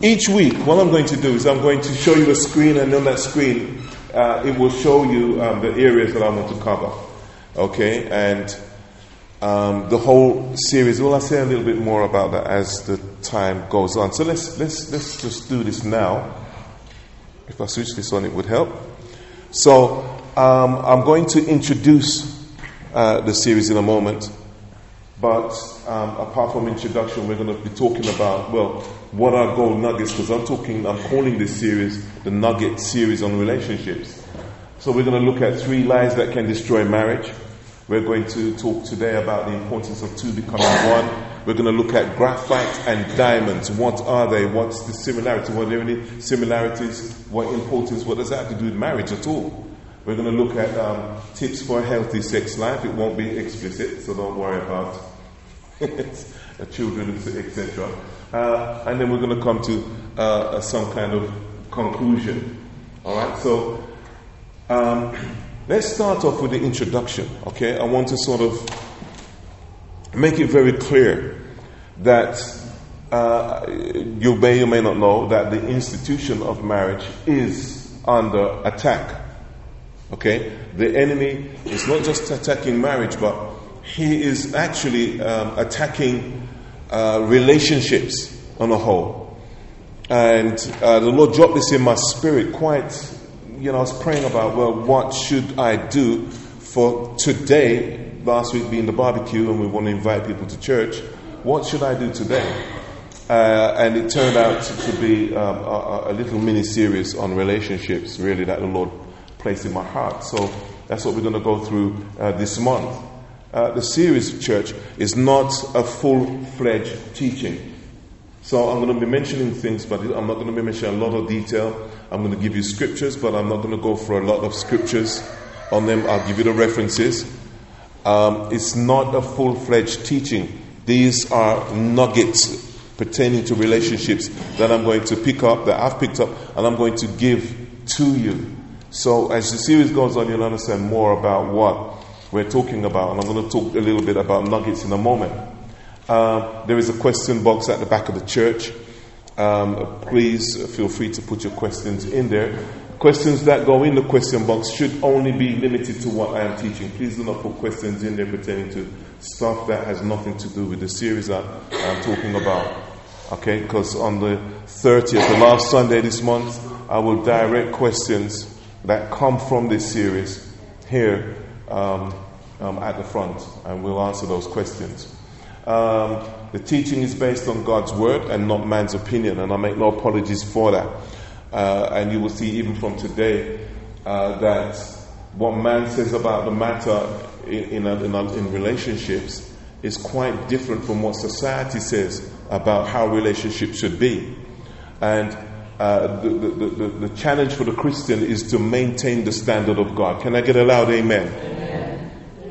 each week, what I'm going to do is I'm going to show you a screen, and on that screen, it will show you the areas that I want to cover. Okay, and the whole series. Well, I'll say a little bit more about that as the time goes on. So let's just do this now. If I switch this on, it would help. So I'm going to introduce the series in a moment. But apart from introduction, we're going to be talking about, well, what are gold nuggets? Because I'm calling this series the Nugget Series on Relationships. So we're going to look at 3 lies that can destroy marriage. We're going to talk today about the importance of 2 becoming 1. We're going to look at graphite and diamonds. What are they? What's the similarity? Were there any similarities? What importance? What does that have to do with marriage at all? We're going to look at tips for a healthy sex life. It won't be explicit, so don't worry about children, etc. And then we're going to come to some kind of conclusion. All right, so let's start off with the introduction. Okay, I want to sort of make it very clear that you may or may not know that the institution of marriage is under attack. Okay, the enemy is not just attacking marriage, but he is actually attacking relationships on a whole. And the Lord dropped this in my spirit quite, I was praying about, well, what should I do for today, last week being the barbecue, and we want to invite people to church. What should I do today? And it turned out to be a little mini-series on relationships, really, that the Lord placed in my heart. So that's what we're going to go through this month. The series, church, is not a full-fledged teaching. So I'm going to be mentioning things, but I'm not going to be mentioning a lot of detail. I'm going to give you scriptures, but I'm not going to go for a lot of scriptures on them. I'll give you the references. It's not a full-fledged teaching. These are nuggets pertaining to relationships that I'm going to pick up, that I've picked up, and I'm going to give to you. So as the series goes on, you'll understand more about what we're talking about, and I'm going to talk a little bit about nuggets in a moment. There is a question box at the back of the church. Please feel free to put your questions in there. Questions that go in the question box should only be limited to what I am teaching. Please do not put questions in there pertaining to stuff that has nothing to do with the series that I'm talking about. Okay, because on the 30th, the last Sunday this month, I will direct questions that come from this series here at the front, and we'll answer those questions. The teaching is based on God's word and not man's opinion, and I make no apologies for that. And you will see even from today that what man says about the matter in relationships is quite different from what society says about how relationships should be. And the challenge for the Christian is to maintain the standard of God. Can I get a loud amen? Amen.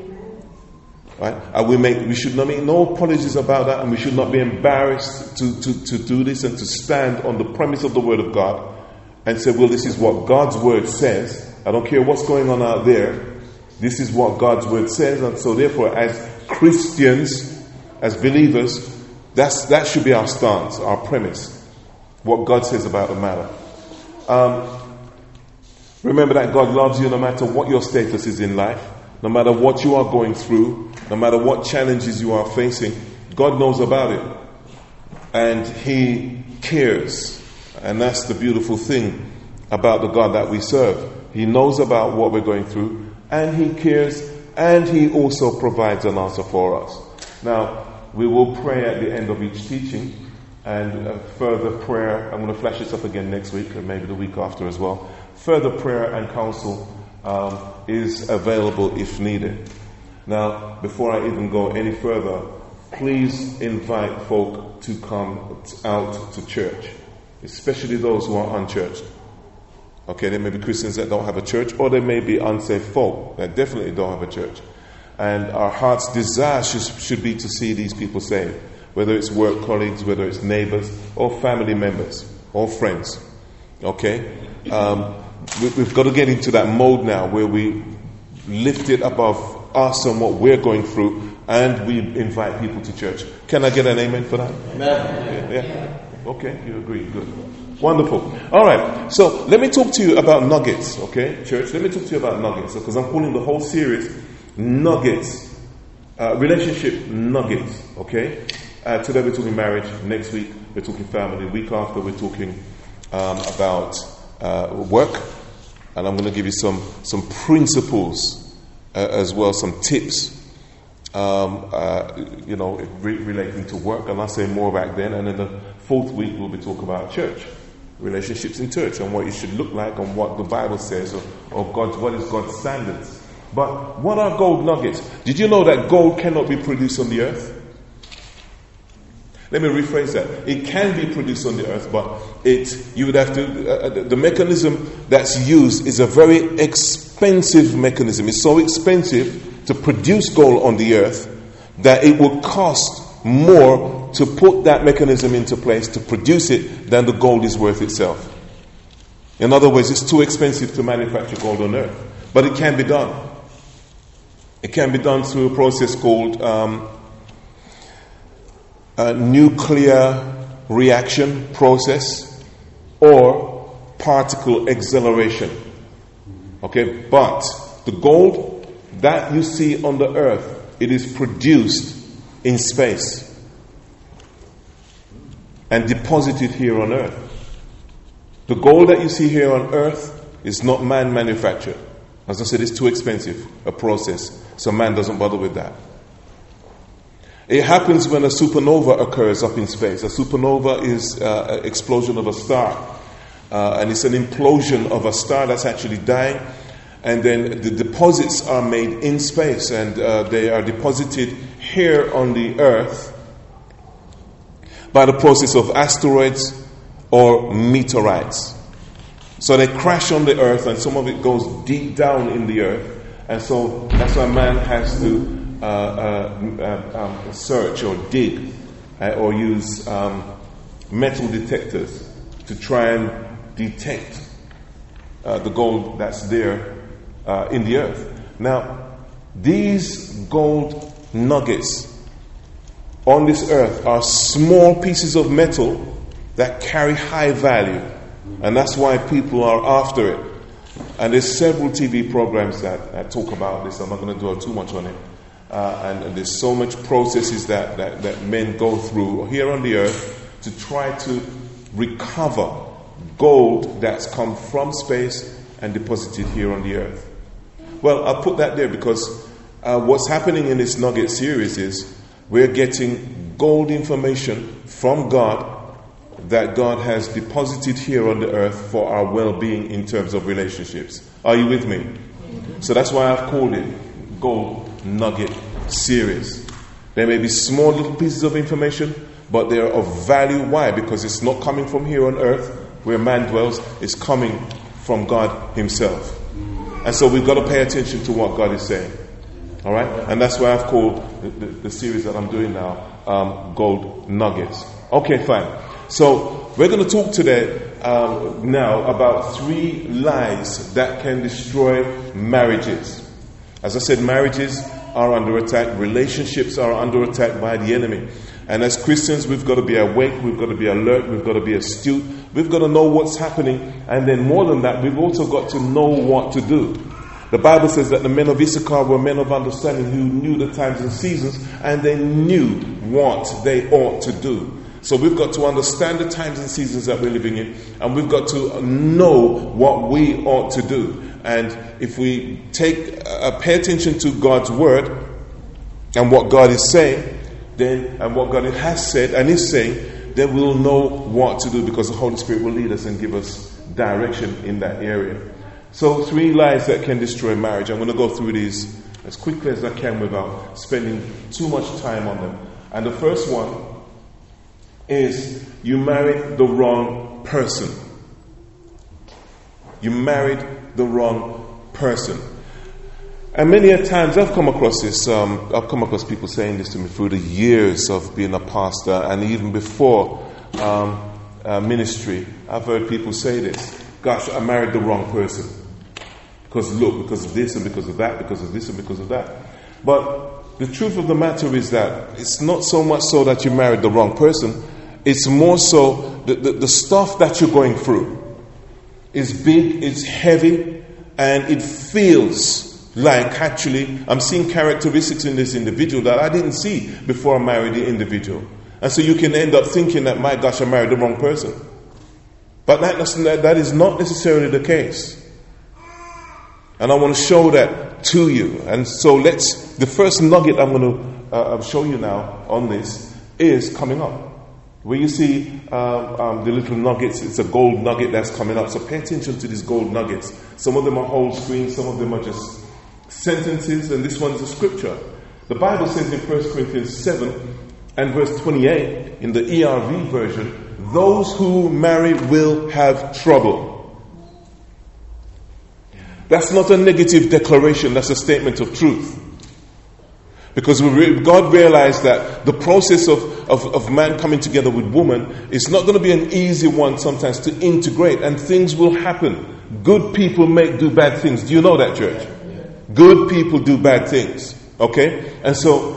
Right? And we should not make no apologies about that, and we should not be embarrassed to do this and to stand on the premise of the Word of God and say, well, this is what God's Word says. I don't care what's going on out there. This is what God's Word says, and so therefore, as Christians, as believers, that should be our stance, our premise. What God says about the matter. Remember that God loves you no matter what your status is in life, no matter what you are going through, no matter what challenges you are facing. God knows about it, and He cares. And that's the beautiful thing about the God that we serve. He knows about what we're going through, and He cares, and He also provides an answer for us. Now, we will pray at the end of each teaching. And further prayer, I'm going to flash this up again next week, and maybe the week after as well. Further prayer and counsel is available if needed. Now, before I even go any further, please invite folk to come out to church, especially those who are unchurched. Okay, there may be Christians that don't have a church, or there may be unsafe folk that definitely don't have a church. And our heart's desire should be to see these people saved. Whether it's work colleagues, whether it's neighbors, or family members, or friends. Okay? We've got to get into that mode now where we lift it above us and what we're going through, and we invite people to church. Can I get an amen for that? Amen. Yeah. Okay, you agree. Good. Wonderful. All right. So let me talk to you about nuggets, okay, church? Let me talk to you about nuggets, because I'm calling the whole series Nuggets. Relationship nuggets, okay? Today we're talking marriage. Next week we're talking family. The week after we're talking about work. And I'm going to give you some principles as well, some tips, relating to work. And I'll say more back then. And in the fourth week we'll be talking about church, relationships in church, and what it should look like, and what the Bible says, or what is God's standards. But what are gold nuggets? Did you know that gold cannot be produced on the earth? Let me rephrase that. It can be produced on the earth, but you would have to. The mechanism that's used is a very expensive mechanism. It's so expensive to produce gold on the earth that it would cost more to put that mechanism into place to produce it than the gold is worth itself. In other words, it's too expensive to manufacture gold on earth, but it can be done. It can be done through a process called a nuclear reaction process or particle acceleration. Okay, but the gold that you see on the earth, it is produced in space and deposited here on earth. The gold that you see here on earth is not man-manufactured. As I said, it's too expensive a process, so man doesn't bother with that. It happens when a supernova occurs up in space. A supernova is an explosion of a star, and it's an implosion of a star that's actually dying, and then the deposits are made in space, and they are deposited here on the earth by the process of asteroids or meteorites. So they crash on the earth, and some of it goes deep down in the earth. And so that's why man has to search or dig or use metal detectors to try and detect the gold that's there in the earth. Now, these gold nuggets on this earth are small pieces of metal that carry high value. And that's why people are after it. And there's several TV programs that talk about this. I'm not going to dwell too much on it. And there's so much processes that men go through here on the earth to try to recover gold that's come from space and deposited here on the earth. Well, I'll put that there because what's happening in this Nugget series is we're getting gold information from God that God has deposited here on the earth for our well-being in terms of relationships. Are you with me? So that's why I've called it Gold Nugget Series. There may be small little pieces of information, but they are of value. Why? Because it's not coming from here on earth where man dwells. It's coming from God himself. And so we've got to pay attention to what God is saying. All right? And that's why I've called the series that I'm doing now Gold Nuggets. Okay, fine. So we're going to talk today now about 3 lies that can destroy marriages. As I said, marriages are under attack. Relationships are under attack by the enemy. And as Christians, we've got to be awake. We've got to be alert. We've got to be astute. We've got to know what's happening. And then more than that, we've also got to know what to do. The Bible says that the men of Issachar were men of understanding who knew the times and seasons, and they knew what they ought to do. So we've got to understand the times and seasons that we're living in, and we've got to know what we ought to do. And if we pay attention to God's word and what God is saying, then and what God has said and is saying, then we'll know what to do, because the Holy Spirit will lead us and give us direction in that area. So 3 lies that can destroy marriage. I'm going to go through these as quickly as I can without spending too much time on them. And the first one is you married the wrong person. You married the wrong person. And many a times I've come across this. I've come across people saying this to me through the years of being a pastor, and even before ministry. I've heard people say this: "Gosh, I married the wrong person because of this and because of that, because of this and because of that." But the truth of the matter is that it's not so much so that you married the wrong person. it's more so the stuff that you're going through is big, it's heavy, and it feels like actually I'm seeing characteristics in this individual that I didn't see before I married the individual. And so you can end up thinking that, my gosh, I married the wrong person. But that is not necessarily the case. And I want to show that to you. And so the first nugget I'm going to show you now on this is coming up. Where you see the little nuggets, it's a gold nugget that's coming up. So pay attention to these gold nuggets. Some of them are whole screen, some of them are just sentences, and this one's a scripture. The Bible says in 1 Corinthians 7 and verse 28, in the ERV version, those who marry will have trouble. That's not a negative declaration, that's a statement of truth. Because God realized that the process of man coming together with woman is not going to be an easy one sometimes to integrate, and things will happen. Good people do bad things. Do you know that, church? Good people do bad things. Okay? And so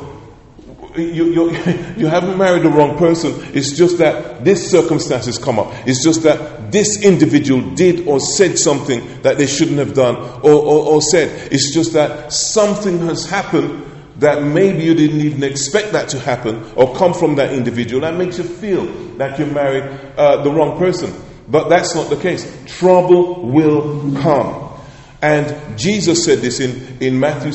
you haven't married the wrong person. It's just that this circumstances come up. It's just that this individual did or said something that they shouldn't have done or said. It's just that something has happened that maybe you didn't even expect that to happen or come from that individual. That makes you feel like you married the wrong person. But that's not the case. Trouble will come. And Jesus said this in Matthew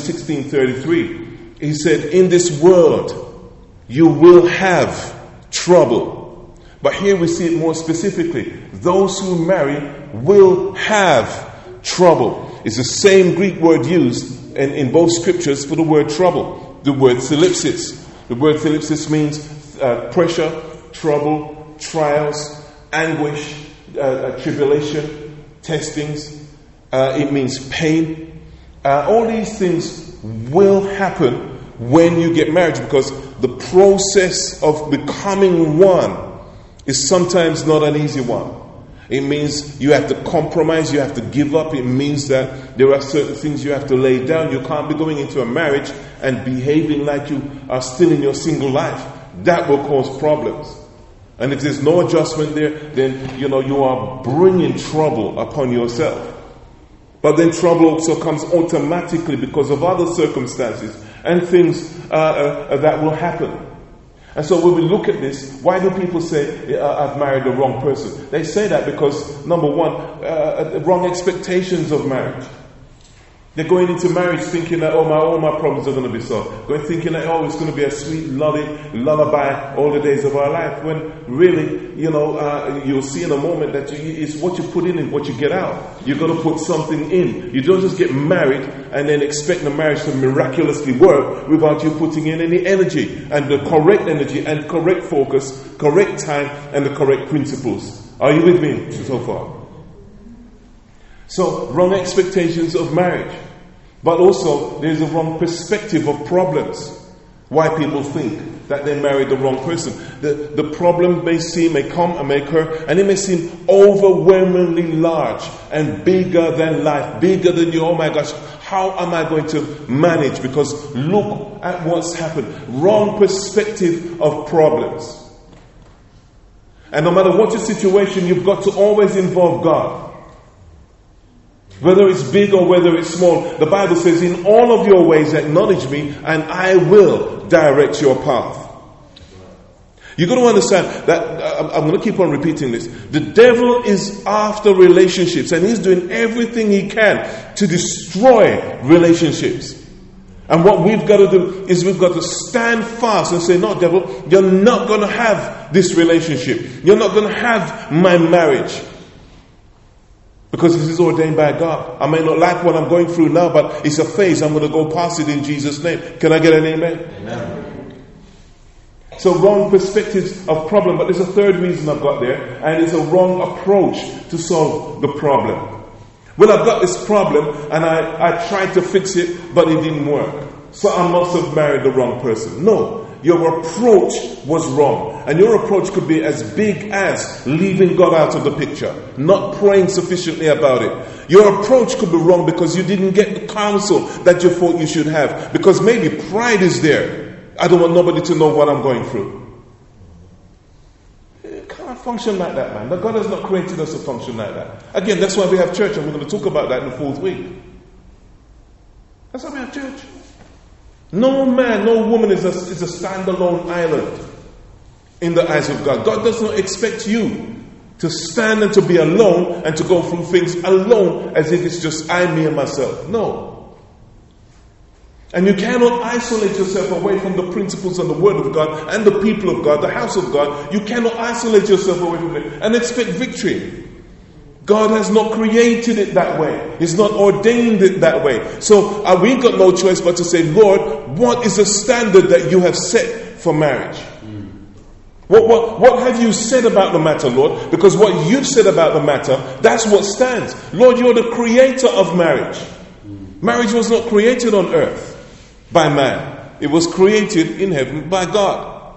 16:33. He said, in this world you will have trouble. But here we see it more specifically. Those who marry will have trouble. It's the same Greek word used in both scriptures for the word trouble. The word thalipsis. The word thalipsis means pressure, trouble, trials, anguish, tribulation, testings. It means pain. All these things will happen when you get married, because the process of becoming one is sometimes not an easy one. It means you have to compromise, you have to give up. It means that there are certain things you have to lay down. You can't be going into a marriage and behaving like you are still in your single life. That will cause problems. And if there's no adjustment there, then you are bringing trouble upon yourself. But then trouble also comes automatically because of other circumstances and things that will happen. And so when we look at this, why do people say, I've married the wrong person? They say that because, number one, wrong expectations of marriage. They're going into marriage thinking that, all my problems are going to be solved. Going thinking that, it's going to be a sweet, lullaby all the days of our life. When really, you'll see in a moment that it's what you put in and what you get out. You've got to put something in. You don't just get married and then expect the marriage to miraculously work without you putting in any energy, and the correct energy and correct focus, correct time, and the correct principles. Are you with me so far? So, wrong expectations of marriage. But also, there's a wrong perspective of problems. Why people think that they married the wrong person. The problem may come and may occur, and it may seem overwhelmingly large and bigger than life, bigger than you. Oh my gosh, how am I going to manage? Because look at what's happened. Wrong perspective of problems. And no matter what your situation, you've got to always involve God. Whether it's big or whether it's small, the Bible says, in all of your ways acknowledge me and I will direct your path. You've got to understand that, I'm going to keep on repeating this. The devil is after relationships, and he's doing everything he can to destroy relationships. And what we've got to do is we've got to stand fast and say, no, devil, you're not going to have this relationship. You're not going to have my marriage. Because this is ordained by God. I may not like what I'm going through now, but it's a phase. I'm going to go past it in Jesus' name. Can I get an amen? Amen. So wrong perspectives of problem. But there's a third reason I've got there. And it's a wrong approach to solve the problem. Well, I've got this problem and I tried to fix it, but it didn't work. So I must have married the wrong person. No. Your approach was wrong. And your approach could be as big as leaving God out of the picture, not praying sufficiently about it. Your approach could be wrong because you didn't get the counsel that you thought you should have. Because maybe pride is there. I don't want nobody to know what I'm going through. cannot function like that, man. God has not created us to function like that. Again, that's why we have church, and we're going to talk about that in the 4th week. That's why we have church. No man, no woman is a standalone island in the eyes of God. God does not expect you to stand and to be alone and to go through things alone as if it's just I, me, and myself. No. And you cannot isolate yourself away from the principles and the Word of God and the people of God, the house of God. You cannot isolate yourself away from it and expect victory. God has not created it that way. He's not ordained it that way. So we've got no choice but to say, Lord, what is the standard that you have set for marriage? What have you said about the matter, Lord? Because what you've said about the matter, that's what stands. Lord, you're the creator of marriage. Marriage was not created on earth by man. It was created in heaven by God.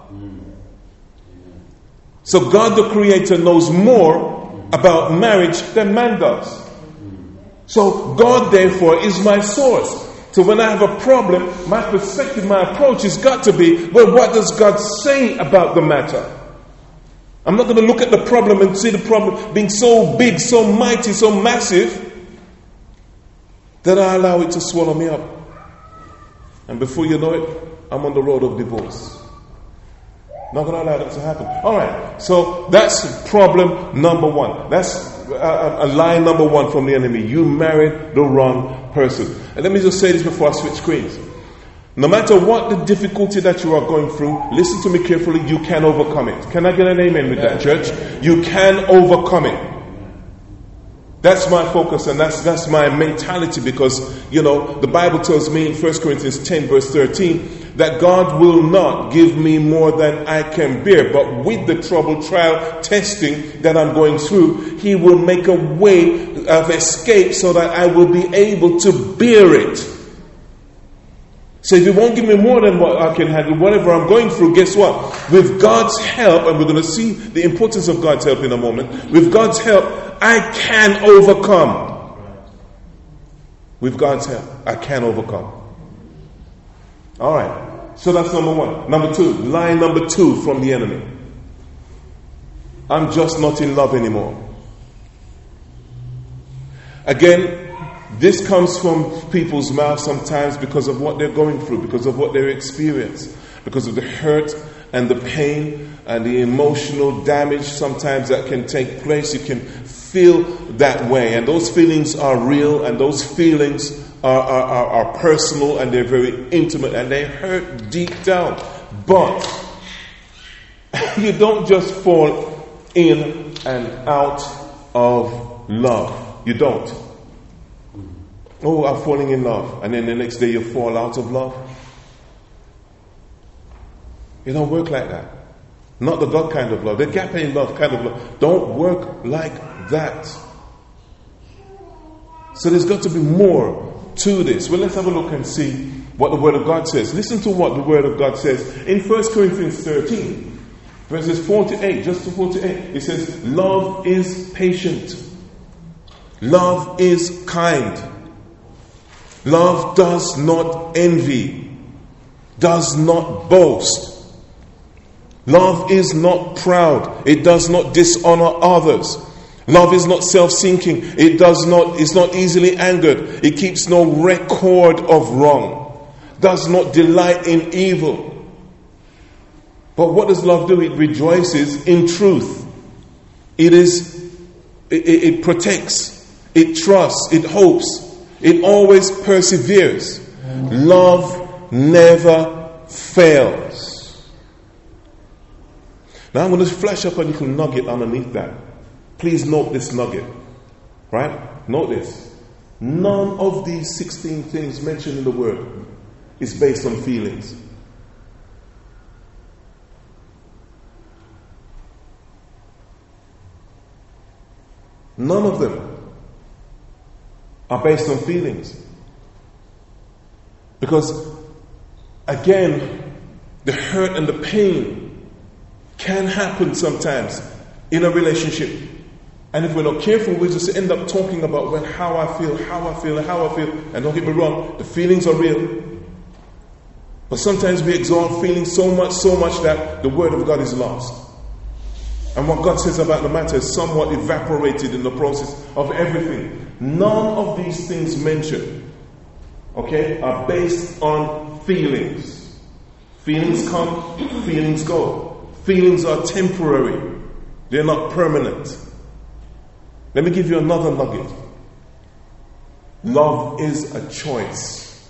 So God the creator knows more about marriage than man does. So God therefore is my source. So when I have a problem, my perspective, my approach has got to be, well, what does God say about the matter? I'm not going to look at the problem and see the problem being so big, so mighty, so massive, that I allow it to swallow me up. And before you know it, I'm on the road of divorce. Not going to allow that to happen. All right, so that's problem number one. That's a lie number one from the enemy. You married the wrong person. And let me just say this before I switch screens. No matter what the difficulty that you are going through, listen to me carefully, you can overcome it. Can I get an amen with that, church? You can overcome it. That's my focus and that's my mentality, because, the Bible tells me in 1 Corinthians 10 verse 13 that God will not give me more than I can bear. But with the trouble, trial, testing that I'm going through, He will make a way of escape so that I will be able to bear it. So if He won't give me more than what I can handle, whatever I'm going through, guess what? With God's help, and we're going to see the importance of God's help in a moment, with God's help, I can overcome. With God's help, I can overcome. Alright, so that's number one. Number two, lie number two from the enemy. I'm just not in love anymore. Again, this comes from people's mouths sometimes because of what they're going through, because of what they experience, because of the hurt and the pain and the emotional damage sometimes that can take place. You can feel that way, and those feelings are real, and those feelings are personal, and they're very intimate, and they hurt deep down. But you don't just fall in and out of love. You don't. Oh, I'm falling in love, and then the next day you fall out of love. It don't work like that. Not the God kind of love, the agape love kind of love. Don't work like that. So there's got to be more to this. Well, let's have a look and see what the Word of God says. Listen to what the Word of God says in 1 Corinthians 13, verses 48, just to 48. It says, love is patient. Love is kind. Love does not envy, does not boast. Love is not proud. It does not dishonor others. Love is not self-seeking. It's not easily angered. It keeps no record of wrong. Does not delight in evil. But what does love do? It rejoices in truth. It protects. It trusts. It hopes. It always perseveres. Love never fails. Now I'm going to flash up a little nugget underneath that. Please note this nugget. Right? Note this. None of these 16 things mentioned in the Word is based on feelings. None of them are based on feelings. Because, again, the hurt and the pain can happen sometimes in a relationship. And if we're not careful, we just end up talking about, well, how I feel. And don't get me wrong, the feelings are real. But sometimes we exalt feelings so much that the Word of God is lost. And what God says about the matter is somewhat evaporated in the process of everything. None of these things mentioned, okay, are based on feelings. Feelings come, feelings go. Feelings are temporary. They're not permanent. Let me give you another nugget. Love is a choice.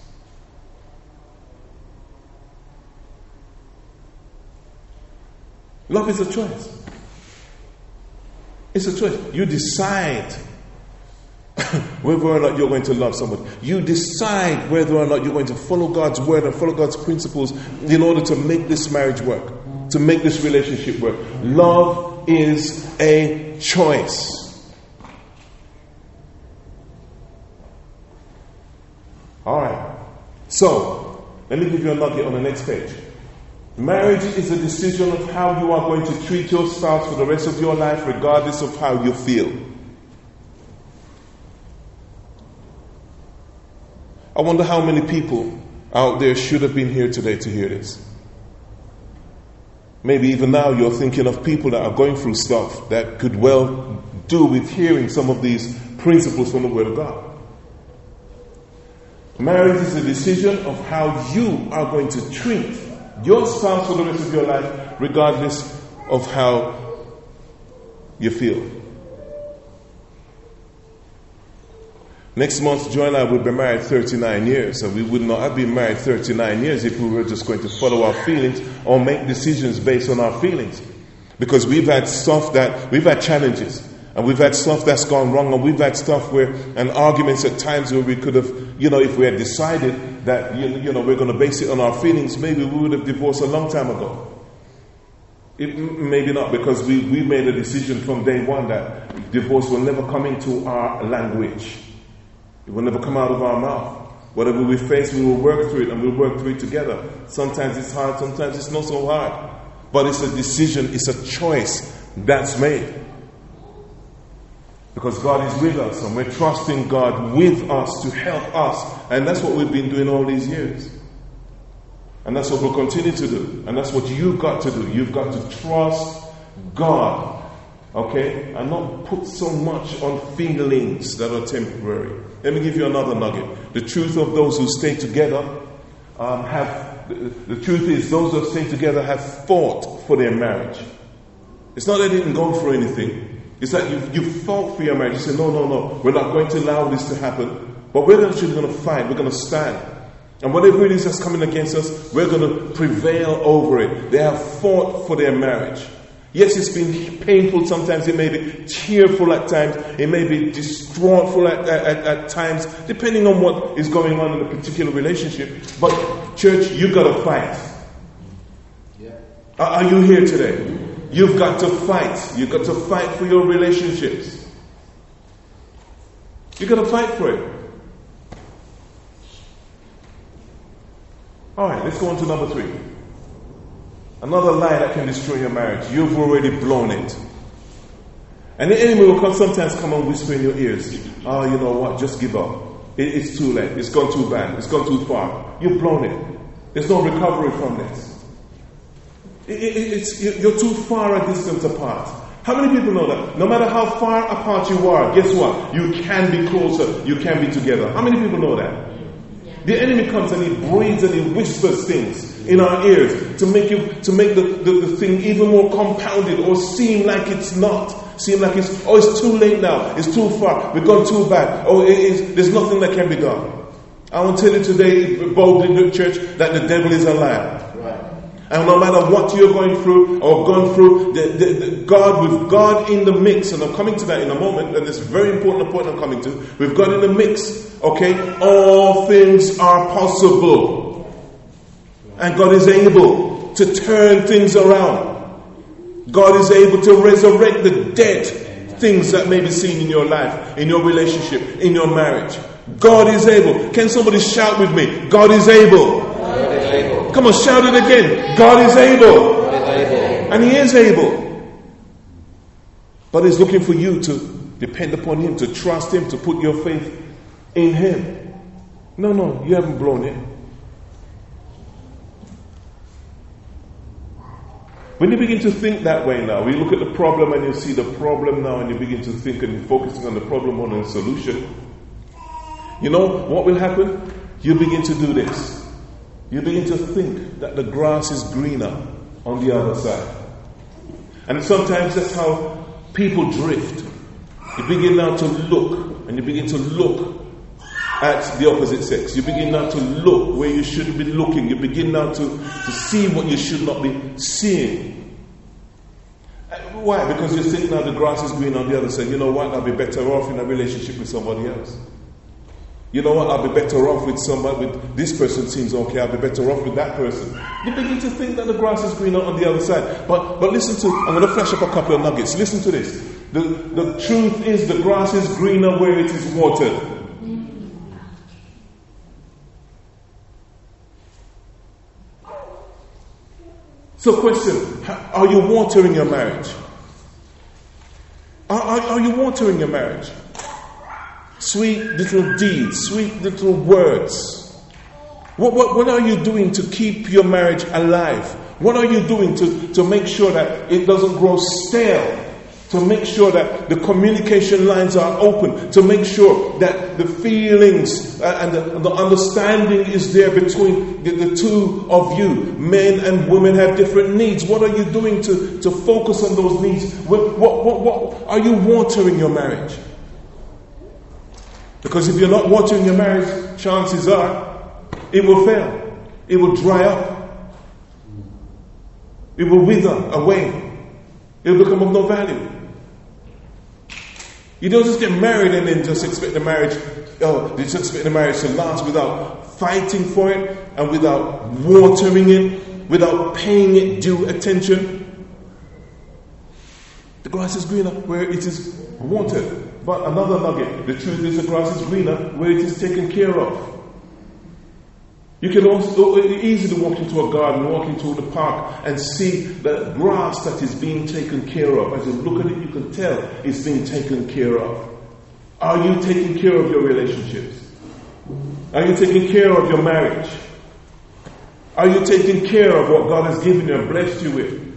Love is a choice. It's a choice. You decide whether or not you're going to love somebody. You decide whether or not you're going to follow God's word and follow God's principles in order to make this marriage work, to make this relationship work. Love is a choice. All right. So, let me give you a nugget on the next page. Marriage is a decision of how you are going to treat your spouse for the rest of your life, regardless of how you feel. I wonder how many people out there should have been here today to hear this. Maybe even now you're thinking of people that are going through stuff that could well do with hearing some of these principles from the Word of God. Marriage is a decision of how you are going to treat your spouse for the rest of your life, regardless of how you feel. Next month, Joy and I will be married 39 years, and we would not have been married 39 years if we were just going to follow our feelings or make decisions based on our feelings. Because we've had challenges, and we've had stuff that's gone wrong, and we've had stuff and arguments at times where we could have, if we had decided that, we're going to base it on our feelings, maybe we would have divorced a long time ago. Maybe not, because we made a decision from day one that divorce will never come into our language. It will never come out of our mouth. Whatever we face, we will work through it, and we'll work through it together. Sometimes it's hard, sometimes it's not so hard. But it's a decision, it's a choice that's made. Because God is with us, and we're trusting God with us to help us. And that's what we've been doing all these years. And that's what we'll continue to do. And that's what you've got to do. You've got to trust God. Okay? And not put so much on feelings that are temporary. Let me give you another nugget. The truth of those who stay together the truth is those who stay together have fought for their marriage. It's not that they didn't go for anything. It's that you fought for your marriage. You say, no, we're not going to allow this to happen. But we're actually going to fight. We're going to stand. And whatever it is that's coming against us, we're going to prevail over it. They have fought for their marriage. Yes, it's been painful sometimes. It may be tearful at times. It may be distraughtful at times, depending on what is going on in a particular relationship. But, church, you've got to fight. Yeah. Are you here today? You've got to fight. You've got to fight for your relationships. You've got to fight for it. Alright, let's go on to number 3. Another lie that can destroy your marriage. You've already blown it. And the enemy will sometimes come and whisper in your ears, oh, you know what, just give up. It's too late. It's gone too bad. It's gone too far. You've blown it. There's no recovery from this. You're too far a distance apart. How many people know that? No matter how far apart you are, guess what? You can be closer. You can be together. How many people know that? The enemy comes and he breathes and he whispers things in our ears to make the thing even more compounded or seem like it's not. Seem like it's too late now. It's too far. We've gone too bad. There's nothing that can be done. I want to tell you today, boldly in the church, that the devil is a liar. And no matter what you're going through or gone through, with God in the mix, and I'm coming to that in a moment, and it's a very important point I'm coming to. With God in the mix, okay, all things are possible. And God is able to turn things around. God is able to resurrect the dead things that may be seen in your life, in your relationship, in your marriage. God is able. Can somebody shout with me? God is able. Come on, shout it again. God is able. And He is able. But He's looking for you to depend upon Him, to trust Him, to put your faith in Him. No, you haven't blown it. When you begin to think that way now, we look at the problem and you see the problem now and you begin to think and you're focusing on the problem more than the solution. You know what will happen? You begin to do this. You begin to think that the grass is greener on the other side. And sometimes that's how people drift. You begin now to look, and you begin to look at the opposite sex. You begin now to look where you shouldn't be looking. You begin now to see what you should not be seeing. Why? Because you think now the grass is green on the other side. You know what? I'll be better off in a relationship with somebody else. You know what? I'll be better off with somebody. With this person seems okay. I'll be better off with that person. You begin to think that the grass is greener on the other side. But listen to. I'm going to flash up a couple of nuggets. Listen to this. The truth is the grass is greener where it is watered. So question, are you watering your marriage? Are you watering your marriage? Sweet little deeds, sweet little words. What are you doing to keep your marriage alive? What are you doing to make sure that it doesn't grow stale? To make sure that the communication lines are open, to make sure that the feelings and the understanding is there between the two of you. Men and women have different needs. What are you doing to focus on those needs? What are you watering your marriage? Because if you're not watering your marriage, chances are it will fail. It will dry up. It will wither away. It will become of no value. You don't just get married and then just expect the marriage to last without fighting for it and without watering it, without paying it due attention. The grass is greener where it is watered. But another nugget, the truth is the grass is greener where it is taken care of. You can also easily walk into a garden, walk into the park and see the grass that is being taken care of. As you look at it, you can tell it's being taken care of. Are you taking care of your relationships? Are you taking care of your marriage? Are you taking care of what God has given you and blessed you with?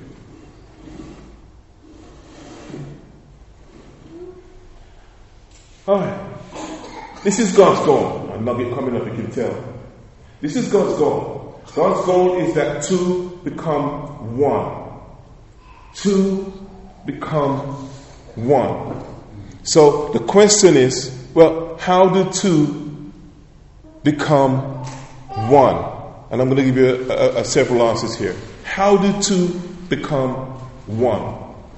Alright. This is God's goal. A nugget coming up, you can tell. This is God's goal. God's goal is that two become one. Two become one. So the question is, well, how do two become one? And I'm going to give you several answers here. How do two become one?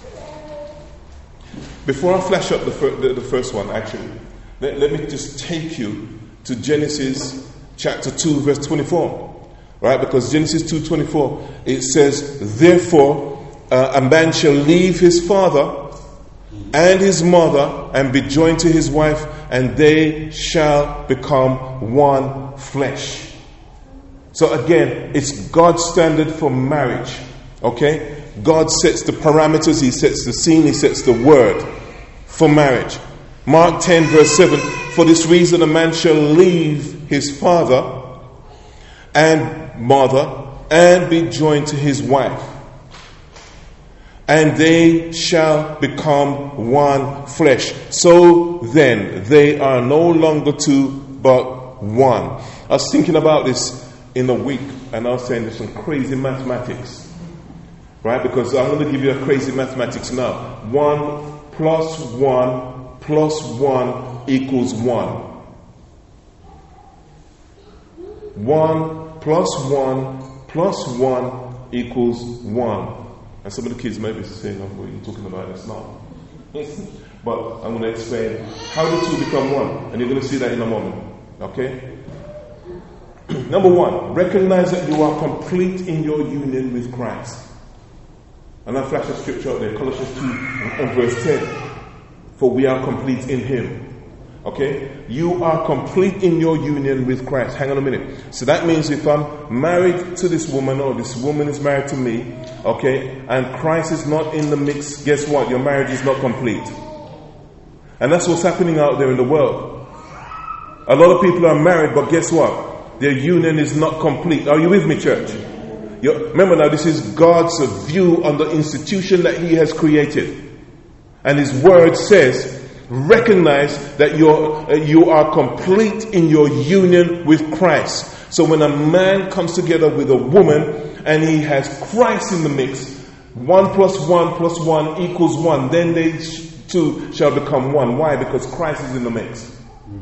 Before I flash up the first one, actually, let me just take you to Genesis chapter 2, verse 24, right? Because Genesis 2:24, it says, therefore, a man shall leave his father and his mother and be joined to his wife, and they shall become one flesh. So again, it's God's standard for marriage, okay? God sets the parameters, He sets the scene, He sets the word for marriage. Mark 10, verse 7, for this reason a man shall leave his father and mother and be joined to his wife, and they shall become one flesh. So then they are no longer two but one. I was thinking about this in a week, and I was saying there's some crazy mathematics, right? Because I'm going to give you a crazy mathematics now. 1 plus 1 plus 1 equals 1. 1 plus 1 plus 1 equals 1. And some of the kids may be saying, oh, what are you talking about? That's not. But I'm going to explain how the two become one. And you're going to see that in a moment. Okay? Number one, recognize that you are complete in your union with Christ. And I flash a scripture out there, Colossians 2 and verse 10. For we are complete in Him. Okay? You are complete in your union with Christ. Hang on a minute. So that means if I'm married to this woman, or this woman is married to me, okay, and Christ is not in the mix, guess what? Your marriage is not complete. And that's what's happening out there in the world. A lot of people are married, but guess what? Their union is not complete. Are you with me, church? Remember now, this is God's view on the institution that He has created. And His word says, recognize that you are complete in your union with Christ. So when a man comes together with a woman and he has Christ in the mix, 1 + 1 + 1 equals 1, then they two shall become one. Why? Because Christ is in the mix.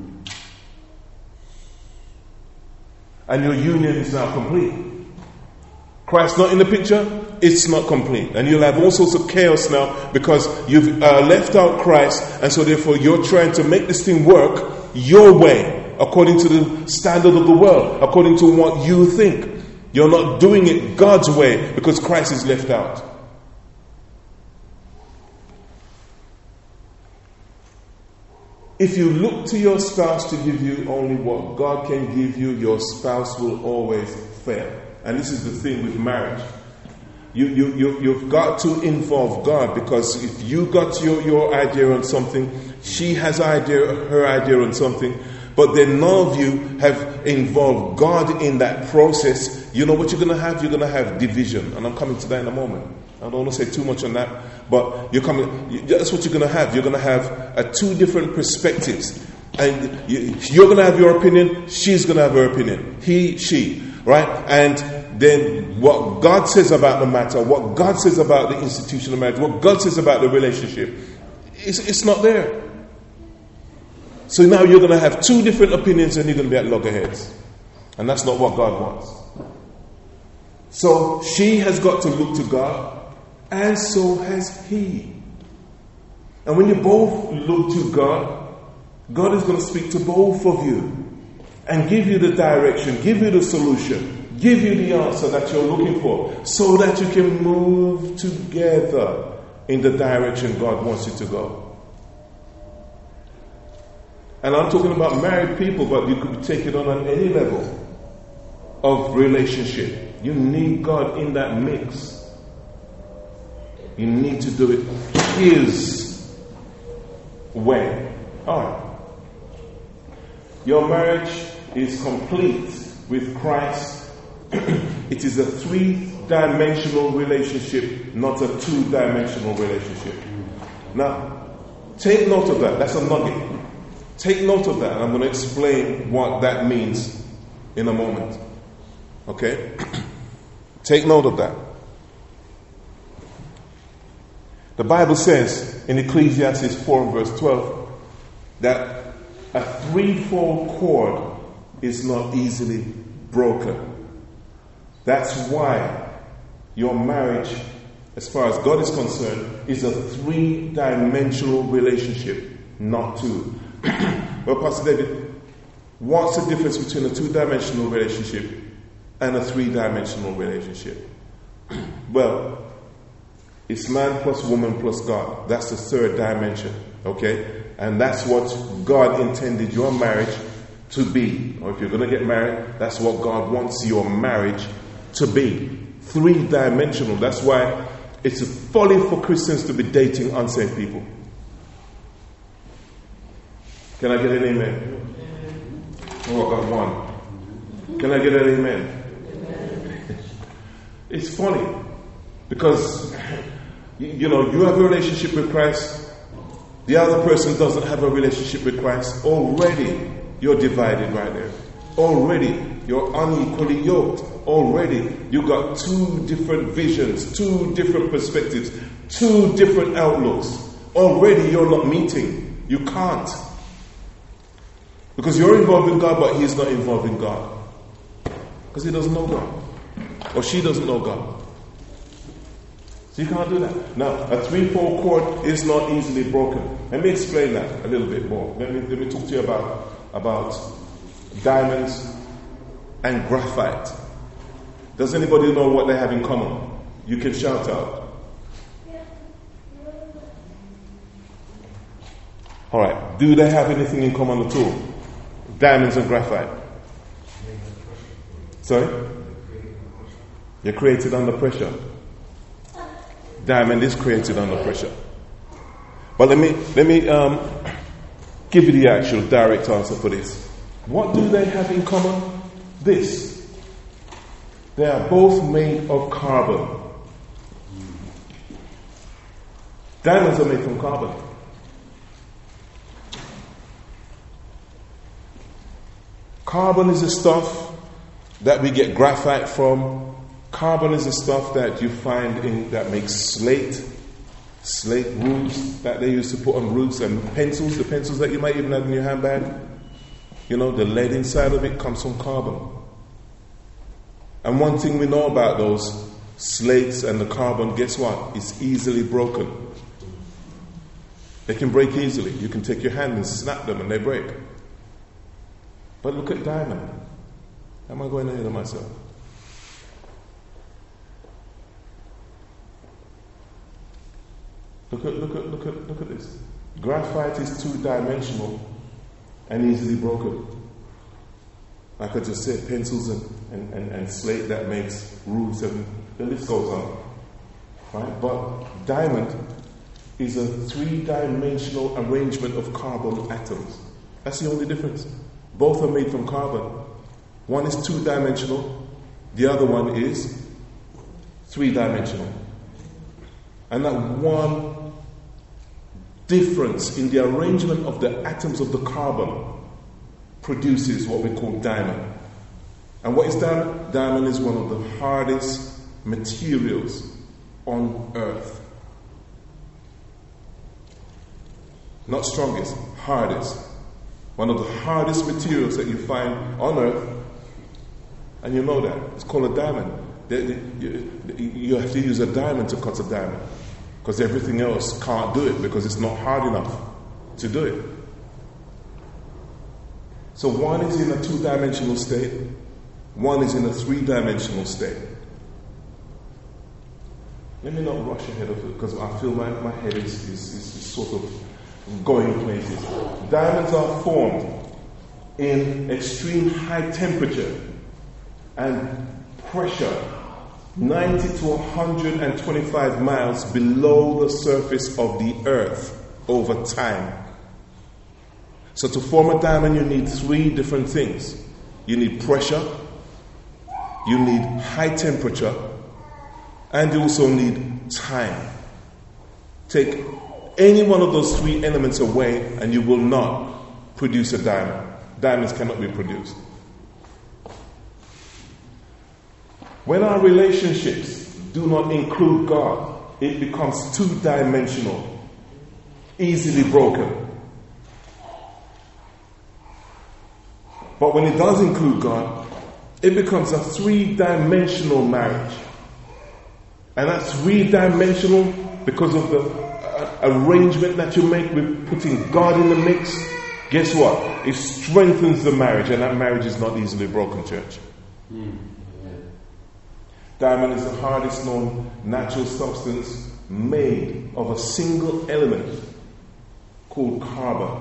And your union is now complete. Christ not in the picture, it's not complete. And you'll have all sorts of chaos now because you've left out Christ, and so therefore you're trying to make this thing work your way, according to the standard of the world, according to what you think. You're not doing it God's way because Christ is left out. If you look to your spouse to give you only what God can give you, your spouse will always fail. And this is the thing with marriage. You've got to involve God, because if you got your idea on something, she has her idea on something, but then none of you have involved God in that process, you know what you're going to have? You're going to have division. And I'm coming to that in a moment. I don't want to say too much on that, but that's what you're going to have. You're going to have two different perspectives. And you're going to have your opinion, she's going to have her opinion. He, she, right? And then what God says about the matter, what God says about the institution of marriage, what God says about the relationship, it's not there. So now you're going to have two different opinions and you're going to be at loggerheads. And that's not what God wants. So she has got to look to God, and so has he. And when you both look to God, God is going to speak to both of you and give you the direction, give you the solution, give you the answer that you're looking for, so that you can move together in the direction God wants you to go. And I'm talking about married people, but you could take it on any level of relationship. You need God in that mix. You need to do it His way. Alright. Your marriage is complete with Christ. It is a 3-dimensional relationship, not a 2-dimensional relationship. Now, take note of that. That's a nugget. Take note of that, and I'm going to explain what that means in a moment. Okay? Take note of that. The Bible says in Ecclesiastes 4 verse 12 that a threefold cord is not easily broken. That's why your marriage, as far as God is concerned, is a 3-dimensional relationship, not 2. Well, Pastor David, what's the difference between a 2-dimensional relationship and a 3-dimensional relationship? Well, it's man plus woman plus God. That's the 3rd dimension, okay? And that's what God intended your marriage to be. Or if you're going to get married, that's what God wants your marriage to be. 3-dimensional. That's why it's a folly for Christians to be dating unsaved people. Can I get an amen? Oh, I got one. Can I get an amen? It's funny because, you have a relationship with Christ, the other person doesn't have a relationship with Christ. Already you're divided right there. Already you're unequally yoked. Already you got 2 different visions, 2 different perspectives, 2 different outlooks. Already you're not meeting. You can't. Because you're involved in God, but he's not involved in God. Because he doesn't know God. Or she doesn't know God. So you can't do that. Now, a 3-fold cord is not easily broken. Let me explain that a little bit more. Let me talk to you about diamonds and graphite. Does anybody know what they have in common? You can shout out. Alright, do they have anything in common at all? Diamonds and graphite. Sorry? You're created under pressure. Diamond is created under pressure. But let me give you the actual direct answer for this. What do they have in common? This. They are both made of carbon. Diamonds are made from carbon. Carbon is the stuff that we get graphite from. Carbon is the stuff that you find that makes slate roofs that they used to put on roofs, and pencils, the pencils that you might even have in your handbag. The lead inside of it comes from carbon. And one thing we know about those slates and the carbon, guess what? It's easily broken. They can break easily. You can take your hand and snap them and they break. But look at diamond. Am I going ahead of myself? Look at this. Graphite is two-dimensional and easily broken. Like I just said, pencils and slate that makes roofs, and the list goes on. Right? But diamond is a three-dimensional arrangement of carbon atoms. That's the only difference. Both are made from carbon. One is two-dimensional, the other one is three-dimensional. And that one difference in the arrangement of the atoms of the carbon produces what we call diamond. And what is diamond? Diamond is one of the hardest materials on earth. Not strongest, hardest. One of the hardest materials that you find on earth, and you know that. It's called a diamond. You have to use a diamond to cut a diamond, because everything else can't do it because it's not hard enough to do it. So one is in a two-dimensional state, one is in a three-dimensional state. Let me not rush ahead of it because I feel my head is sort of going places. Diamonds are formed in extreme high temperature and pressure, 90 to 125 miles below the surface of the earth over time. So to form a diamond, you need three different things. You need pressure, you need high temperature, and you also need time. Take any one of those three elements away and you will not produce a diamond. Diamonds cannot be produced. When our relationships do not include God, it becomes two-dimensional, easily broken. But when it does include God, it becomes a three-dimensional marriage. And that's three-dimensional because of the arrangement that you make with putting God in the mix. Guess what? It strengthens the marriage, and that marriage is not easily broken, church. Diamond is the hardest known natural substance made of a single element called carbon.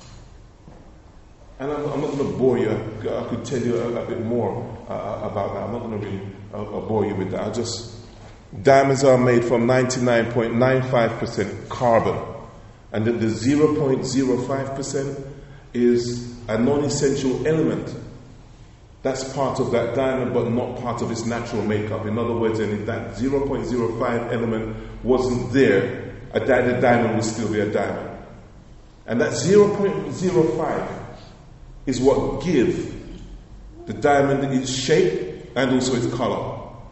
And I'm not going to bore you. I could tell you a bit more about that. I'm not going to really bore you with that. Diamonds are made from 99.95% carbon. And the 0.05% is a non-essential element. That's part of that diamond, but not part of its natural makeup. In other words, if that 0.05 element wasn't there, the diamond would still be a diamond. And that 0.05 is what gives the diamond its shape and also its color.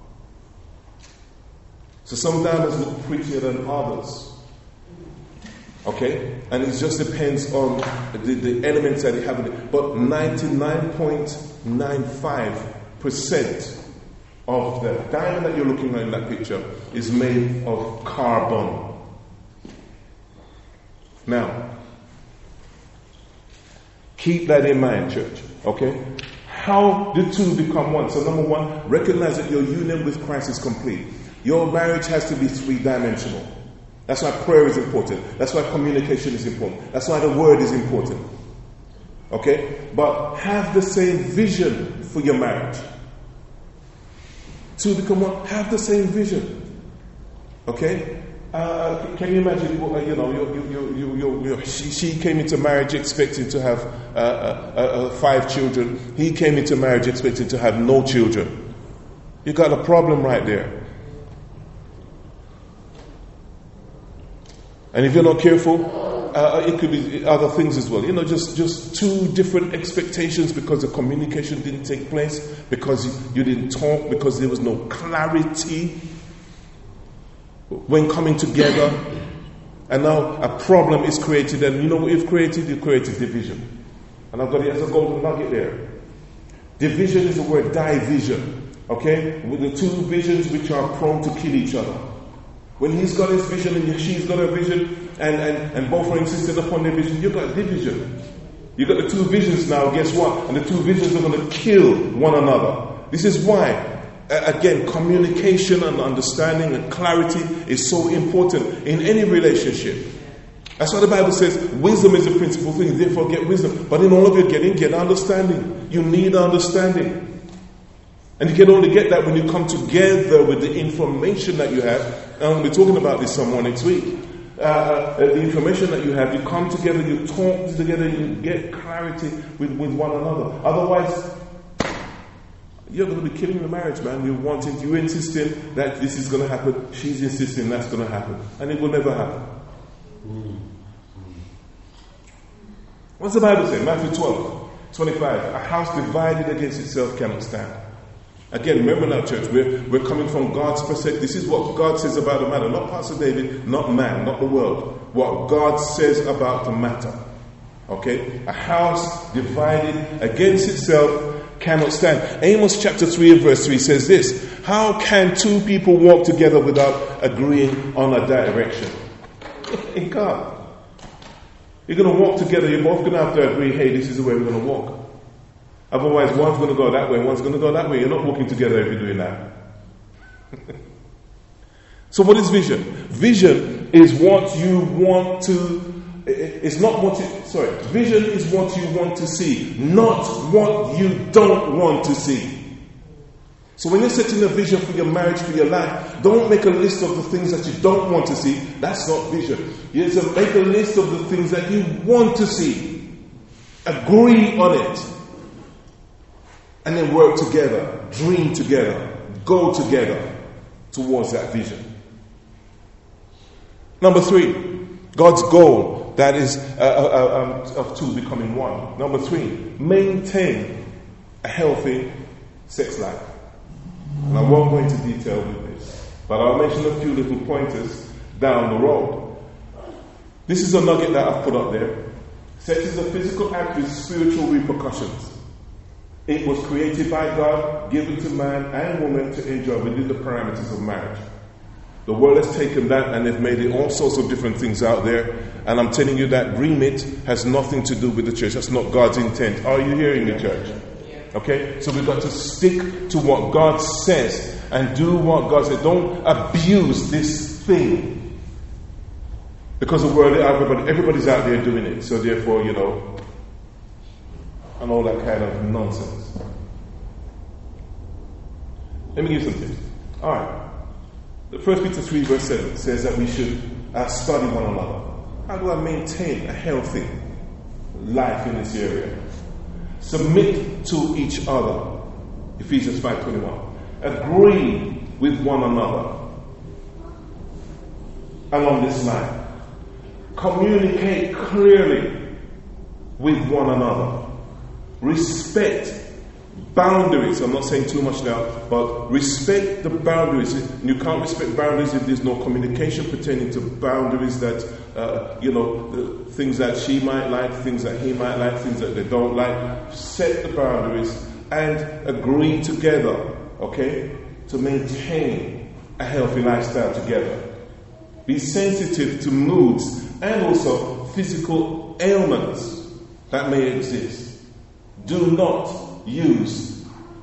So some diamonds look prettier than others. Okay? And it just depends on the elements that it have in it. But 99.95% of the diamond that you're looking at in that picture is made of carbon. Now, keep that in mind, church. Okay? How the two become one? So number one, recognize that your union with Christ is complete. Your marriage has to be three-dimensional. That's why prayer is important. That's why communication is important. That's why the word is important. Okay? But have the same vision for your marriage. To become one, have the same vision. Okay? Can you imagine, she came into marriage expecting to have 5 children. He came into marriage expecting to have no children. You got a problem right there. And if you're not careful, it could be other things as well. Just two different expectations because the communication didn't take place, because you didn't talk, because there was no clarity when coming together. And now a problem is created, and you know what you've created? You've created division. And I've got it as a golden nugget there. Division is the word division. Okay? With the two visions which are prone to kill each other. When he's got his vision and she's got her vision, and both are insisting upon their vision, you've got division. You've got the two visions now, guess what? And the two visions are going to kill one another. This is why, again, communication and understanding and clarity is so important in any relationship. That's why the Bible says wisdom is the principal thing, therefore get wisdom. But in all of your getting, get understanding. You need understanding. And you can only get that when you come together with the information that you have. And I'm going to be talking about this some more next week. The information that you have, you come together, you talk together, you get clarity with one another. Otherwise, you're going to be killing the marriage, man. You're insisting that this is going to happen. She's insisting that's going to happen. And it will never happen. What's the Bible say? Matthew 12:25. A house divided against itself cannot stand. Again, remember now, church, we're coming from God's perspective. This is what God says about the matter. Not Pastor David, not man, not the world. What God says about the matter. Okay? A house divided against itself cannot stand. Amos chapter 3 and verse 3 says this. How can two people walk together without agreeing on a direction? In God. You're going to walk together. You're both going to have to agree, hey, this is the way we're going to walk. Otherwise, one's going to go that way, one's going to go that way. You're not walking together if you're doing that. So what is vision? Vision is what you want to... It's not what you... Sorry. Vision is what you want to see, not what you don't want to see. So when you're setting a vision for your marriage, for your life, don't make a list of the things that you don't want to see. That's not vision. You have to make a list of the things that you want to see. Agree on it. And then work together, dream together, go together towards that vision. Number 3, God's goal, that is of two becoming one. Number 3, maintain a healthy sex life. And I won't go into detail with this, but I'll mention a few little pointers down the road. This is a nugget that I've put up there. Sex is a physical act with spiritual repercussions. It was created by God, given to man and woman to enjoy within the parameters of marriage. The world has taken that and they've made it all sorts of different things out there. And I'm telling you that remit has nothing to do with the church. That's not God's intent. Are you hearing the church? Okay? So we've got to stick to what God says and do what God says. Don't abuse this thing. Because the world, everybody's out there doing it. So therefore, and all that kind of nonsense. Let me give some tips. Alright. The 1 Peter 3 verse 7 says that we should study one another. How do I maintain a healthy life in this area? Submit to each other. Ephesians 5:21. Agree with one another along this line. Communicate clearly with one another. Respect boundaries. I'm not saying too much now, but respect the boundaries. You can't respect boundaries if there's no communication pertaining to boundaries that, things that she might like, things that he might like, things that they don't like. Set the boundaries and agree together, okay, to maintain a healthy lifestyle together. Be sensitive to moods and also physical ailments that may exist. Do not use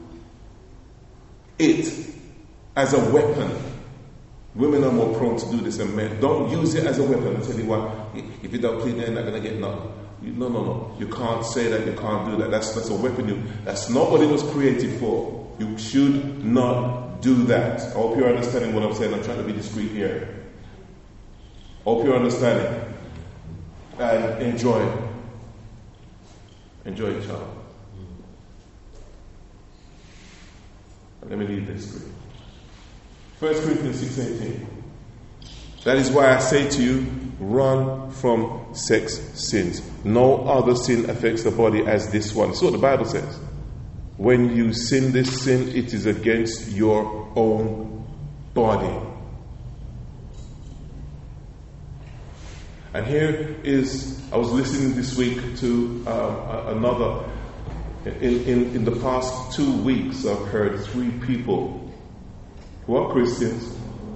it as a weapon. Women are more prone to do this than men. Don't use it as a weapon. I tell you what, if you don't plead, they're not going to get nothing. No. You can't say that. You can't do that. That's a weapon. That's not what it was created for. You should not do that. I hope you're understanding what I'm saying. I'm trying to be discreet here. Hope you're understanding. And enjoy each other. Let me read this to you. 1 Corinthians 6:18. That is why I say to you, run from sex sins. No other sin affects the body as this one. So the Bible says, when you sin this sin, it is against your own body. And here is, I was listening this week to another, in the past 2 weeks I've heard 3 people who are Christians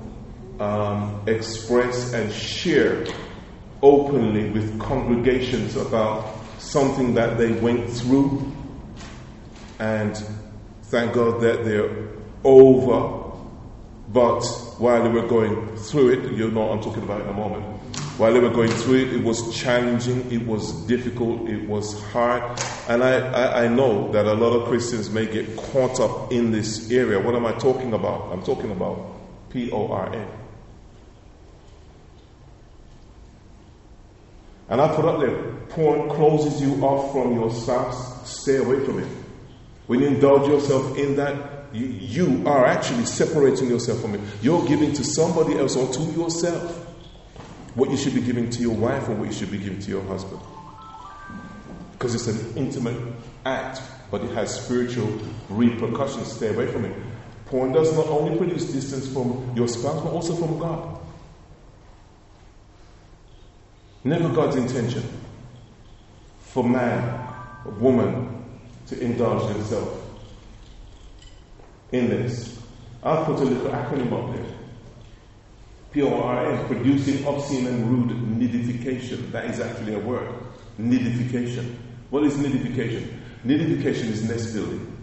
express and share openly with congregations about something that they went through, and thank God that they're over. But while they were going through it, you know what I'm talking about in a moment, while they were going through it, it was challenging, it was difficult, it was hard. And I know that a lot of Christians may get caught up in this area. What am I talking about? I'm talking about PORN. And I put up there, porn closes you off from your spouse. Stay away from it. When you indulge yourself in that, you are actually separating yourself from it. You're giving to somebody else or to yourself what you should be giving to your wife or what you should be giving to your husband. Because it's an intimate act, but it has spiritual repercussions. Stay away from it. Porn does not only produce distance from your spouse, but also from God. Never God's intention for man or woman to indulge themselves in this. I'll put a little acronym up there. PORN, producing obscene and rude nidification. That is actually a word. Nidification. What is nidification? Nidification is nest building.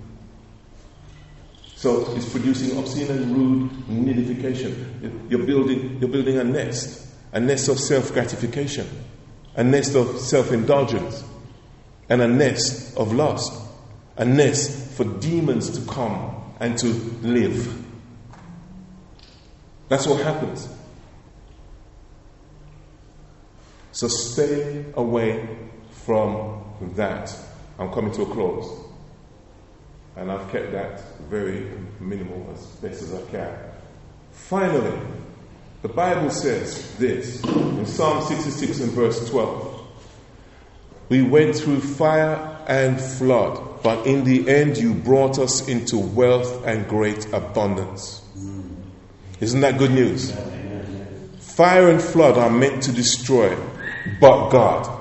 So it's producing obscene and rude nidification. You're building a nest of self-gratification, a nest of self-indulgence, and a nest of lust, a nest for demons to come and to live. That's what happens. So stay away from that. I'm coming to a close. And I've kept that very minimal as best as I can. Finally, the Bible says this in Psalm 66 and verse 12. We went through fire and flood, but in the end you brought us into wealth and great abundance. Isn't that good news? Fire and flood are meant to destroy, but God.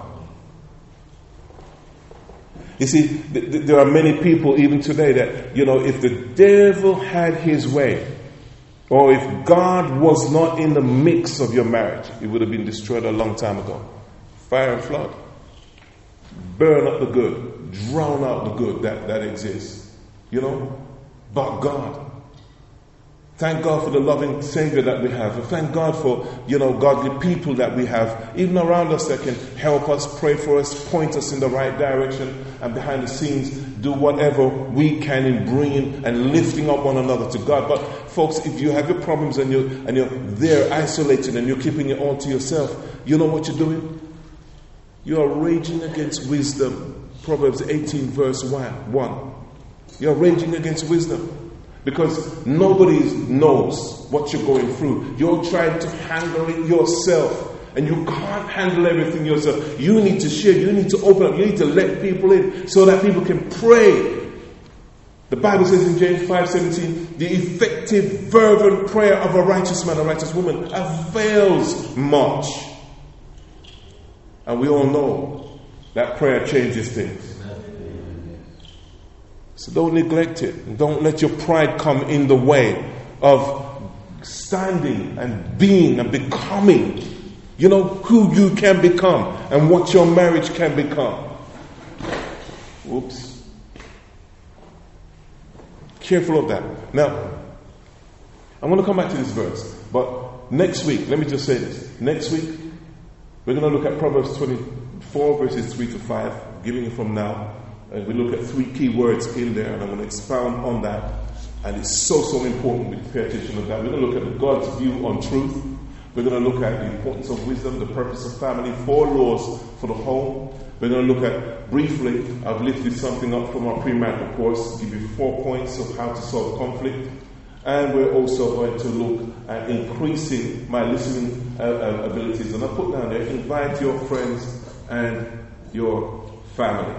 You see, there are many people even today that, if the devil had his way, or if God was not in the mix of your marriage, it would have been destroyed a long time ago. Fire and flood. Burn up the good. Drown out the good that exists. But God. Thank God for the loving Savior that we have. And thank God for, godly people that we have, even around us, that can help us, pray for us, point us in the right direction, and behind the scenes do whatever we can in bringing and lifting up one another to God. But folks, if you have your problems and you're there isolated and you're keeping it all to yourself, you know what you're doing? You are raging against wisdom. Proverbs 18 verse 1. You're raging against wisdom. Because nobody knows what you're going through. You're trying to handle it yourself. And you can't handle everything yourself. You need to share. You need to open up. You need to let people in so that people can pray. The Bible says in James 5:17, the effective, fervent prayer of a righteous man, a righteous woman, avails much. And we all know that prayer changes things. So don't neglect it. Don't let your pride come in the way of standing and being and becoming, who you can become and what your marriage can become. Oops. Careful of that. Now, I'm going to come back to this verse. But next week, let me just say this. Next week, we're going to look at Proverbs 24, verses 3 to 5, giving it from now. And we look at 3 key words in there, and I'm going to expound on that. And it's so important we pay attention to that. We're going to look at God's view on truth. We're going to look at the importance of wisdom, the purpose of family, 4 laws for the home. We're going to look at, briefly, I've lifted something up from our premarital course, give you 4 points of how to solve conflict. And we're also going to look at increasing my listening abilities. And I put down there, invite your friends and your family.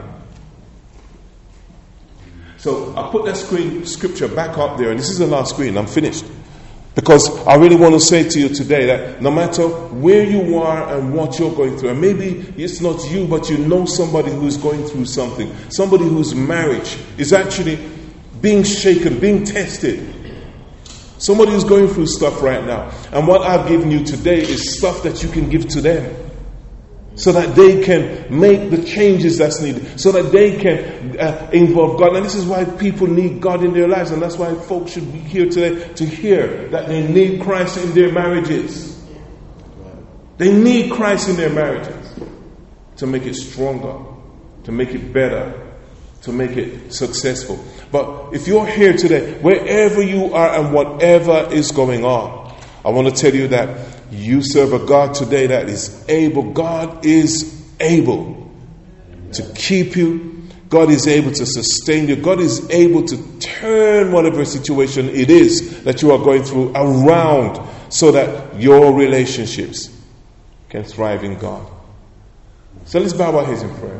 So I put that scripture back up there, and this is the last screen. I'm finished. Because I really want to say to you today that no matter where you are and what you're going through, and maybe it's not you, but you know somebody who's going through something, somebody whose marriage is actually being shaken, being tested. Somebody who's going through stuff right now. And what I've given you today is stuff that you can give to them, so that they can make the changes that's needed, so that they can involve God. And this is why people need God in their lives, and that's why folks should be here today to hear that they need Christ in their marriages. They need Christ in their marriages to make it stronger, to make it better, to make it successful. But if you're here today, wherever you are and whatever is going on, I want to tell you that you serve a God today that is able. God is able to keep you. God is able to sustain you. God is able to turn whatever situation it is that you are going through around, so that your relationships can thrive in God. So let's bow our heads in prayer.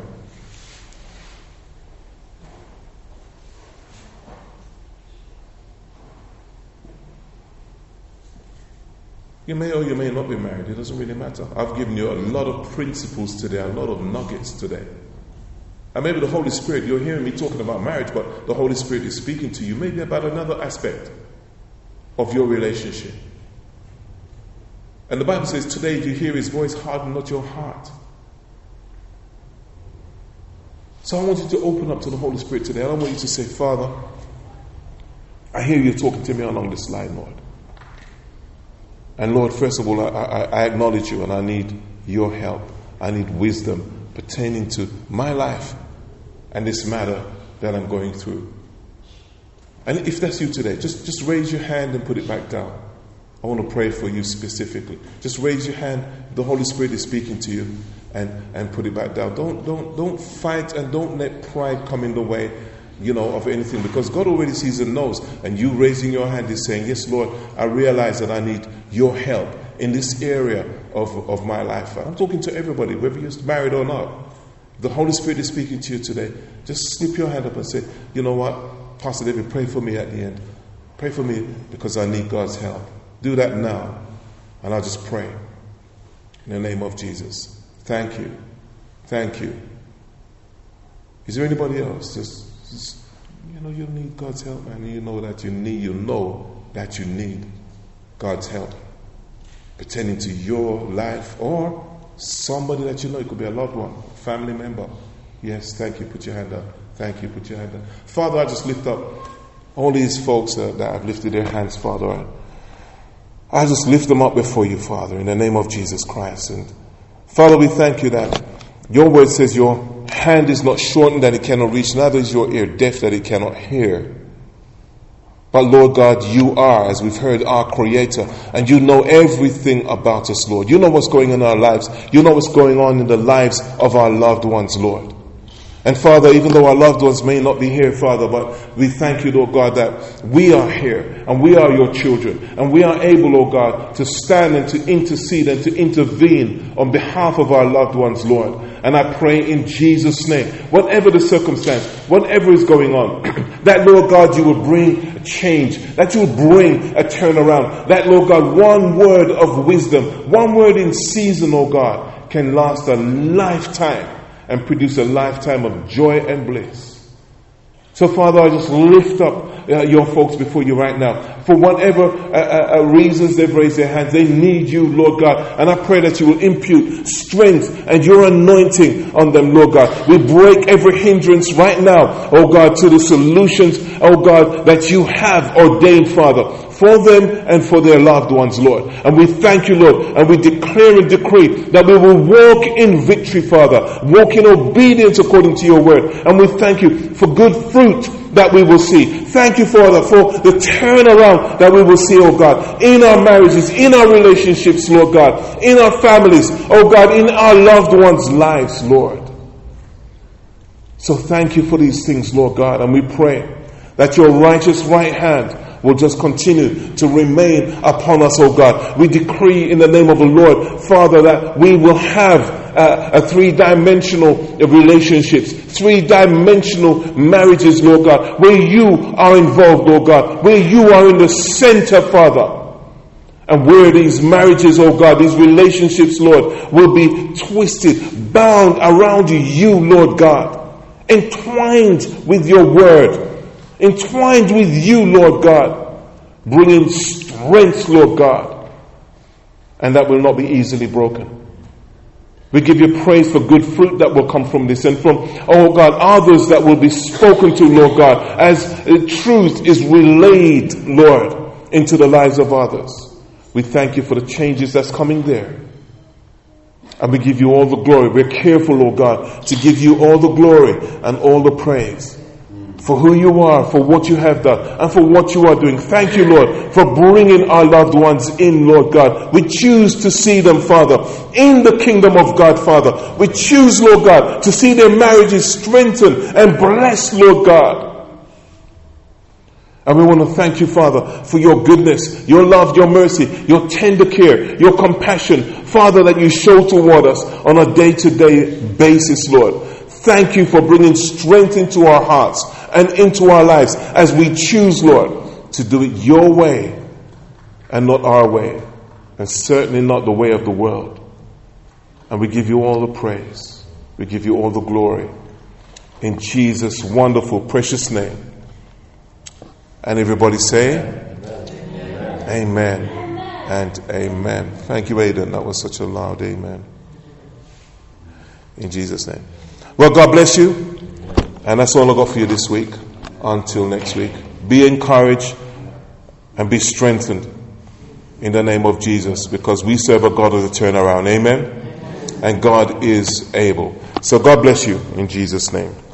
You may or you may not be married. It doesn't really matter. I've given you a lot of principles today, a lot of nuggets today. And maybe the Holy Spirit, you're hearing me talking about marriage, but the Holy Spirit is speaking to you maybe about another aspect of your relationship. And the Bible says, today if you hear His voice, harden not your heart. So I want you to open up to the Holy Spirit today. I don't want you to say, Father, I hear you talking to me along this line, Lord. And Lord, first of all, I acknowledge you, and I need your help. I need wisdom pertaining to my life and this matter that I'm going through. And if that's you today, just raise your hand and put it back down. I want to pray for you specifically. Just raise your hand. The Holy Spirit is speaking to you, and put it back down. Don't fight, and don't let pride come in the way, of anything, because God already sees and knows. And you raising your hand is saying, yes, Lord, I realize that I need your help in this area of my life. I'm talking to everybody, whether you're married or not. The Holy Spirit is speaking to you today. Just slip your hand up and say, you know what, Pastor David, pray for me at the end. Pray for me because I need God's help. Do that now, and I'll just pray. In the name of Jesus. Thank you. Thank you. Is there anybody else? Just you need God's help, man. You know that you need God's help pertaining to your life or somebody that you know. It could be a loved one, a family member. Yes, thank you. Put your hand up. Thank you. Put your hand up. Father, I just lift up all these folks that have lifted their hands, Father. I just lift them up before you, Father, in the name of Jesus Christ. And Father, we thank you that your word says your hand is not shortened that it cannot reach, neither is your ear deaf that it cannot hear. But Lord God, you are, as we've heard, our Creator, and you know everything about us, Lord. You know what's going on in our lives. You know what's going on in the lives of our loved ones, Lord. And Father, even though our loved ones may not be here, Father, but we thank you, Lord God, that we are here and we are your children, and we are able, Lord God, to stand and to intercede and to intervene on behalf of our loved ones, Lord. And I pray in Jesus' name, whatever the circumstance, whatever is going on, that, Lord God, you will bring a change, that you will bring a turnaround, that, Lord God, one word of wisdom, one word in season, oh God, can last a lifetime and produce a lifetime of joy and bliss. So, Father, I just lift up your folks before you right now. For whatever reasons they've raised their hands, they need you, Lord God. And I pray that you will impute strength and your anointing on them, Lord God. We break every hindrance right now, oh God, to the solutions, oh God, that you have ordained, Father, for them and for their loved ones, Lord. And we thank you, Lord, and we declare and decree that we will walk in victory, Father, walk in obedience according to your word. And we thank you for good fruit that we will see. Thank you, Father, for the turnaround that we will see, oh God, in our marriages, in our relationships, Lord God, in our families, oh God, in our loved ones' lives, Lord. So thank you for these things, Lord God, and we pray that your righteous right hand will just continue to remain upon us, oh God. We decree in the name of the Lord, Father, that we will have a three-dimensional relationships, three-dimensional marriages, Lord God, where you are involved, Lord God, where you are in the center, Father. And where these marriages, oh God, these relationships, Lord, will be twisted, bound around you, Lord God, entwined with your word, entwined with you, Lord God, bringing strength, Lord God, and that will not be easily broken. We give you praise for good fruit that will come from this, and from, oh God, others that will be spoken to, Lord God, as truth is relayed, Lord, into the lives of others. We thank you for the changes that's coming there. And we give you all the glory. We're careful, Lord God, to give you all the glory and all the praise for who you are, for what you have done, and for what you are doing. Thank you, Lord, for bringing our loved ones in, Lord God. We choose to see them, Father, in the kingdom of God, Father. We choose, Lord God, to see their marriages strengthened and blessed, Lord God. And we want to thank you, Father, for your goodness, your love, your mercy, your tender care, your compassion, Father, that you show toward us on a day-to-day basis, Lord. Thank you for bringing strength into our hearts and into our lives as we choose, Lord, to do it your way and not our way, and certainly not the way of the world. And we give you all the praise. We give you all the glory. In Jesus' wonderful, precious name. And everybody say, amen. Amen and amen. Thank you, Aidan. That was such a loud amen. In Jesus' name. Well, God bless you. And that's all I got for you this week. Until next week. Be encouraged and be strengthened in the name of Jesus, because we serve a God of the turnaround. Amen. And God is able. So God bless you in Jesus' name.